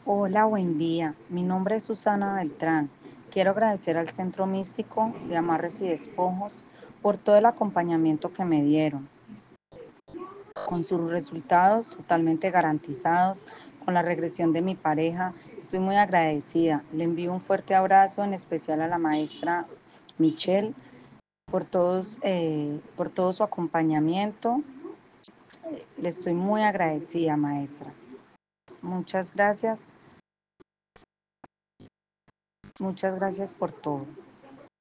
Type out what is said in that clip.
Hola, buen día. Mi nombre es Susana Beltrán. Quiero agradecer al Centro Místico de Amarres y Despojos por todo el acompañamiento que me dieron, con sus resultados totalmente garantizados, con la regresión de mi pareja. Estoy muy agradecida. Le envío un fuerte abrazo, en especial a la maestra Michelle, por todo su acompañamiento. Le estoy muy agradecida, maestra. Muchas gracias por todo.